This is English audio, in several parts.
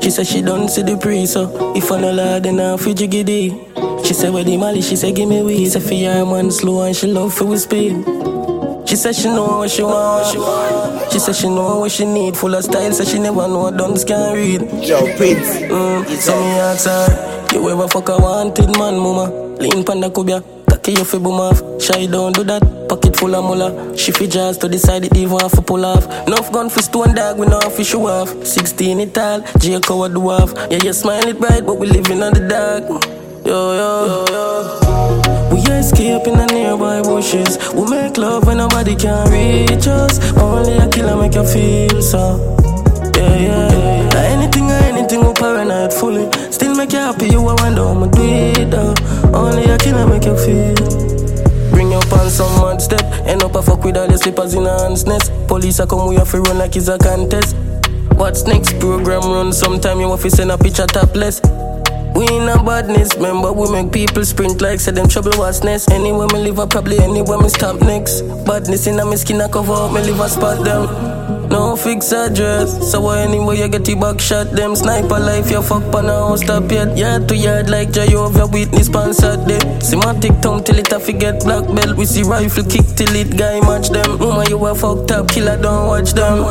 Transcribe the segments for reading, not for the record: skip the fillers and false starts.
She said she don't see the priest, so if I no lad, then I'll feel jiggity. She said, where the Mali, she said, give me weed. Say, for your man slow and she love for we speed. She said she know what she want. She said she know what she need. Full of style, said she never know what duns can read. Yo, Prince. So me ask her, you ever fuck a wanted man, mama? Lean panda kubia, cocky you fi boom off. Shy don't do that, pocket full of mullah. She fi jazz to decide it even have to pull off. Enough gun fi stone dog, we know fi show off. 16 it all, J cover do off. Yeah, you smile it bright, but we living on the dark. Yo. We escape in the nearby bushes. We make love when nobody can reach us. Only a killer make you feel so. Yeah. Anything we paranoid fully. Still make you happy, you wonder how me do it though. Only a killer make you feel. Bring your pants on mad step. End up a fuck with all your slippers in a hand's nest. Police a come, we have to run like it's a contest. What's next? Program run. Sometime you have to send a picture topless. We in a badness, remember we make people sprint like say them trouble was next. Anywhere me live, I probably anywhere me stop next. Badness in a me skin, I cover up, me live a spot them. No fix address, so anywhere you get the back shot them. Sniper life, you fuck pan a house stop yet. Yard to yard like Jehovah Witness sponsored them. Semantic tongue till it a forget black belt. We see rifle kick till it guy match them. Mama you a fucked up killer, don't watch them.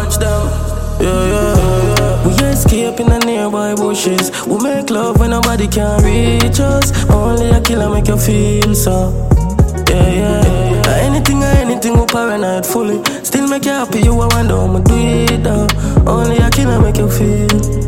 Yeah. We escape in the nearby bushes. We make love when nobody can reach us. Only a killer make you feel so. Yeah. Anything we paranoid fully. Still make you happy, you wonder how me do it though. Only a killer make you feel.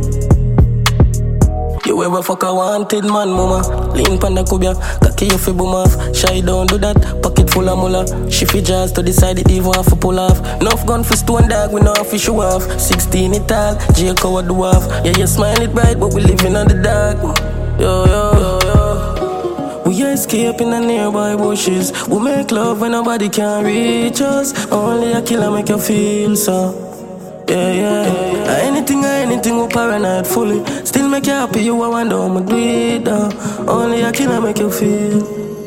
You ever fuck a wanted man, mama? Lean panda kubia, cocky you fi boom off. Shy don't do that, pocket full of mullah. She fi jazz to decide it even have to pull off. Enough gun fi stone dog, we know how fi show off. 16 it all, J cover do off. Yeah, you smile it bright, but we living on the dark. Yo. We escape in the nearby bushes. We make love when nobody can reach us. Only a killer make you feel so. Yeah. Anything we paranoid fully. Still make you happy, you wonder how me do it though. Only a killer make you feel.